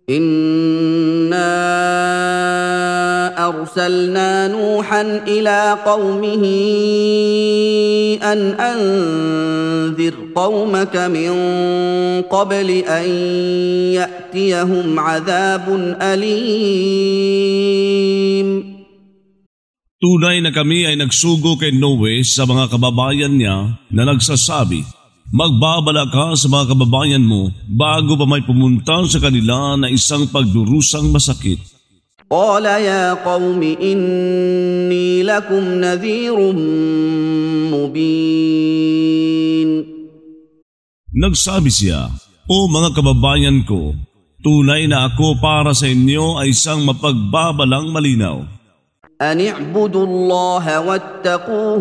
إنا أرسلنا نوحا إلى قومه أن أنذر قومك من قبل أن يأتيهم عذاب أليم. Tunay na kami ay nagsugo kay Noe sa mga kababayan niya na nagsasabi, magbabala ka sa mga kababayan mo bago pa may pumunta sa kanila na isang pagdurusang masakit. Qala ya qawmi inni lakum nadhirun mubin. Nagsabi siya, o mga kababayan ko, tunay na ako para sa inyo ay isang mapagbabalang malinaw. أن اعبدوا الله واتقوه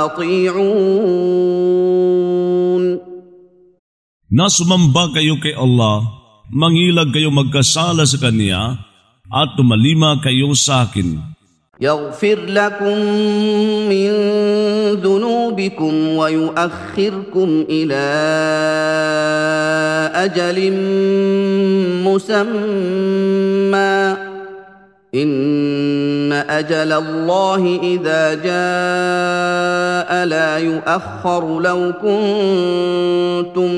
وأطيعون. Na sumamba kayo kay Allah, mangilag kayo magkasala sa Kanya, at tumalima kayo sa akin. يغفر لكم من ذنوبكم ويؤخركم إلى أجل مسمى إن أجل الله إذا جاء لا يؤخر لو كنتم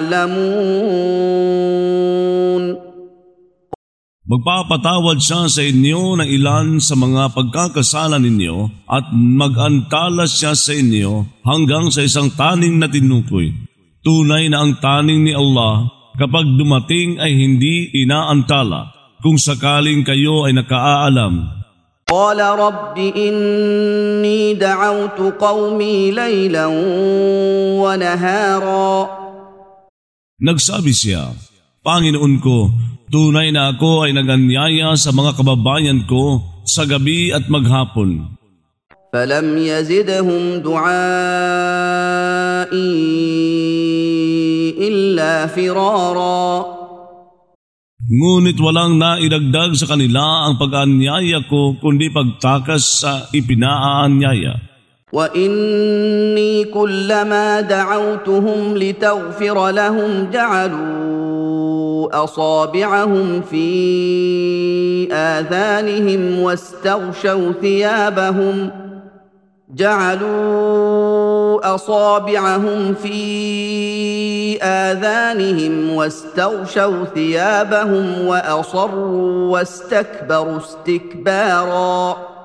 تعلمون. Magpapatawad siya sa inyo ng ilan sa mga pagkakasala ninyo at mag-antalas siya sa inyo hanggang sa isang taning na tinukoy. Tunay na ang taning ni Allah kapag dumating ay hindi inaantala kung sakaling kayo ay nakaalam. قال رب إني دعوت قومي ليلا ونهارا. Nagsabi siya, Panginoon ko, tunay na ako ay naganyaya sa mga kababayan ko sa gabi at maghapon. فلم يزدهم دعائي إلا فرارا. Ngunit walang naidagdag sa kanila ang pag-anyaya ko kundi pagtakas sa ipinaanyaya. وإني كلما دعوتهم لتغفر لهم جعلوا أصابعهم في آذانهم واستغشوا ثيابهم وأصروا واستكبروا استكبارا.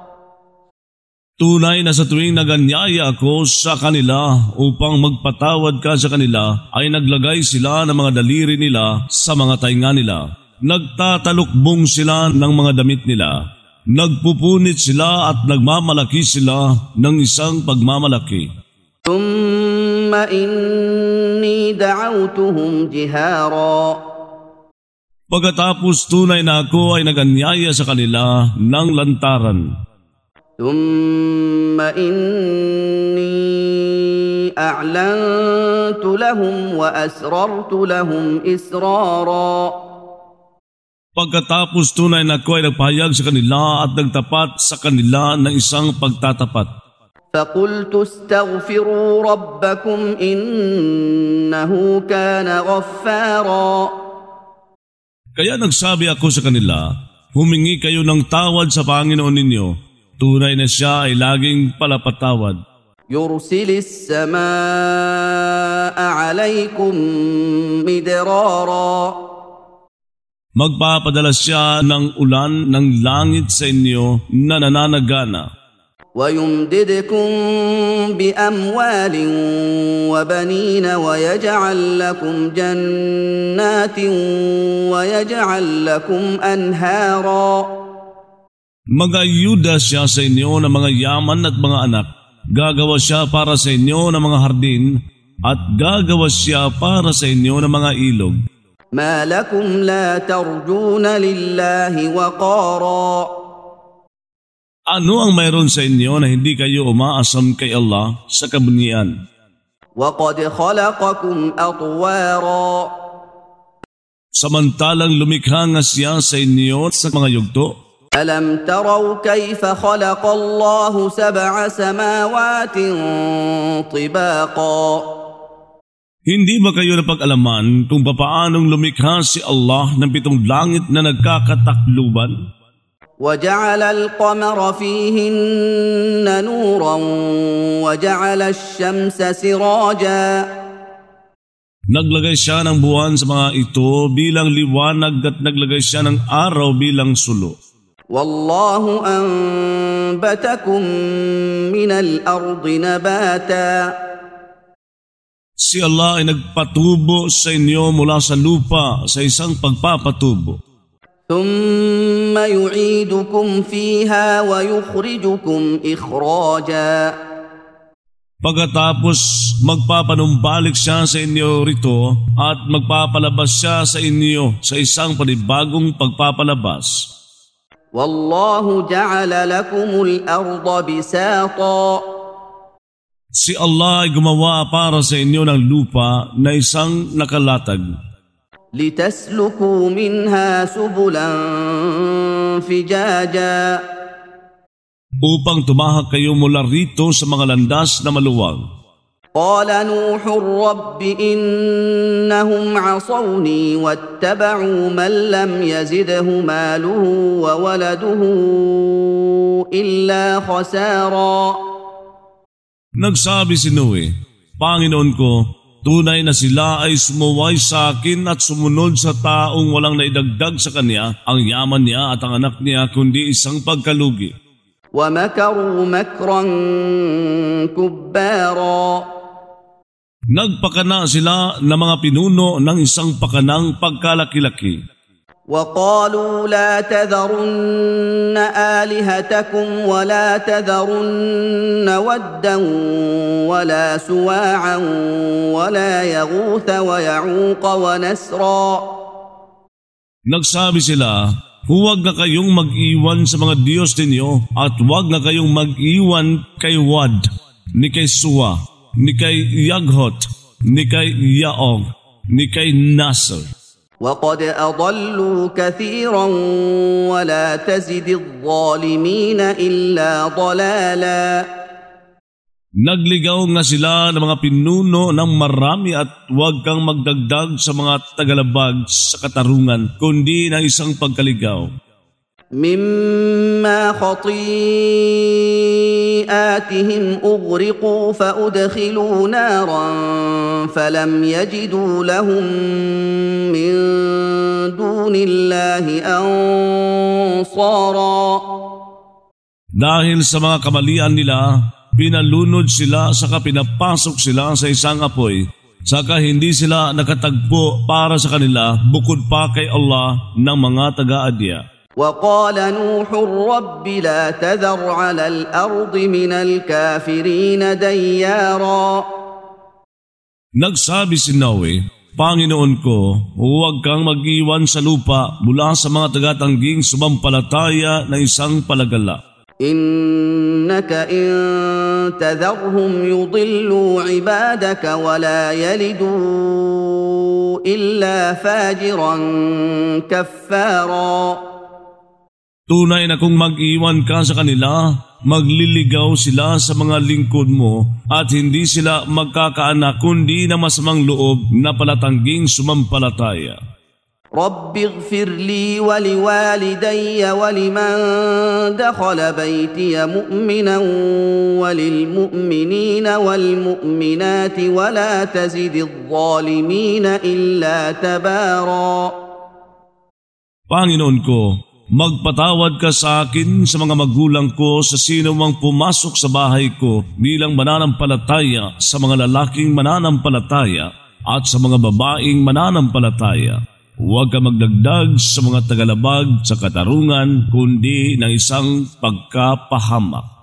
Tunay na sa tuwing naganyaya ako sa kanila upang magpatawad ka sa kanila, ay naglagay sila ng mga daliri nila sa mga tainga nila. Nagtatalukbong sila ng mga damit nila. Nagpupunit sila at nagmamalaki sila ng isang pagmamalaki. ثم إني دعوتهم جهارا. Pagkatapos tunay na ako ay naganyaya sa kanila ng lantaran. ثم إني أعلنت لهم وأسررت لهم إسرارا. Pagkatapos tunay na ako ay nagpahayag sa kanila at nagtapat sa kanila ng isang pagtatapat. فقلت استغفروا ربكم إنه كان غفارا. Kaya nagsabi ako sa kanila, humingi kayo ng tawad sa Panginoon ninyo. Tunay na siya ay laging palapatawad. يرسل السماء عليكم مدرارا. Magpapadala siya ng ulan ng langit sa inyo na nananagana. ويمددكم بأموال وبنين ويجعل لكم جنات ويجعل لكم أنهارا. Mag-ayuda siya sa inyo ng mga yaman at mga anak. Gagawa siya para sa inyo ng mga hardin at gagawa siya para sa inyo ng mga ilog. ما لكم لا ترجون لله وقارا. Ano ang mayroon sa inyo na hindi kayo umaasam kay Allah sa kabunyian? وقد خلقكم أطوارا. Samantalang lumikha nga siya sa inyo sa mga yugto. ألم تروا كيف خلق الله 7 سماوات طباقا. Hindi ba kayo napag-alaman kung papaanong lumikha si Allah ng 7 langit na nagkakatakluban? وجعل القمر فيهن نورا وجعل الشمس سراجا. Naglagay siya ng buwan sa mga ito bilang liwanag at naglagay siya ng araw bilang sulo. والله أنبتكم من الأرض نباتا. Si Allah ay nagpatubo sa inyo mula sa lupa sa isang pagpapatubo. ثم يعيدكم فيها ويخرجكم إخراجا. Pagkatapos magpapanumbalik siya sa inyo rito at magpapalabas siya sa inyo sa isang panibagong pagpapalabas. والله جعل لكم الأرض بساطا. Si Allah ay gumawa para sa inyo ng lupa na isang nakalatag. لتسلكوا منها سبلا فجاجا. Upang tumahak kayo mula rito sa mga landas na maluwag. قال نوح رب إنهم عصوني واتبعوا من لم يزده ماله وولده إلا خسارا. Nagsabi si Noe, Panginoon ko, tunay na sila ay sumuway sa akin at sumunod sa taong walang naidagdag sa kanya ang yaman niya at ang anak niya kundi isang pagkalugi. ومكروا مكرا كبارا. Nagpakana sila ng mga pinuno ng isang pakanang pagkalaki-laki. وقالوا لا تذرن آلهتكم ولا تذرن ودا ولا سواعا ولا يغوث ويعوق ونسرا. Nagsabi sila, huwag na kayong mag-iwan sa mga Diyos ninyo at huwag na kayong mag-iwan kay Wad, ni kay Suwa, ni kay Yaghot, ni kay Yaog, ni kay Nasr. وقد أضلوا كثيرا ولا تزد الظالمين إلا ضلالا. Nagligaw nga sila ng mga pinuno ng marami at huwag kang magdagdag sa mga tagalabag sa katarungan kundi ng isang pagkaligaw. مما خطيئاتهم أغرقوا فأدخلوا نارا فلم يجدوا لهم من دون الله أنصارا. Dahil sa mga kamalian nila, pinalunod sila saka pinapasok sila sa isang apoy, saka hindi sila nakatagpo para sa kanila bukod pa kay Allah ng mga taga-adya. وقال نوح رب لا تذر على الأرض من الكافرين ديارا. Nagsabi si Noe, Panginoon ko, huwag kang mag-iwan sa lupa mula sa mga taga-tangging sumampalataya na isang palagala. إنك إن تذرهم يضلوا عبادك ولا يلدوا إلا فاجرا كفارا. Tunay na kung mag-iwan ka sa kanila, magliligaw sila sa mga lingkod mo at hindi sila magkakaanak kundi na masamang loob na palatangging sumampalataya. رب اغفر لي ولوالدي ولمن دخل بيتي مؤمنا وللمؤمنين والمؤمنات ولا تزد الظالمين إلا تبارا. Panginoon ko, magpatawad ka sa akin sa mga magulang ko sa sino mang pumasok sa bahay ko bilang mananampalataya sa mga lalaking mananampalataya at sa mga babaeng mananampalataya. Huwag ka magdagdag sa mga tagalabag sa katarungan kundi ng isang pagkapahamak.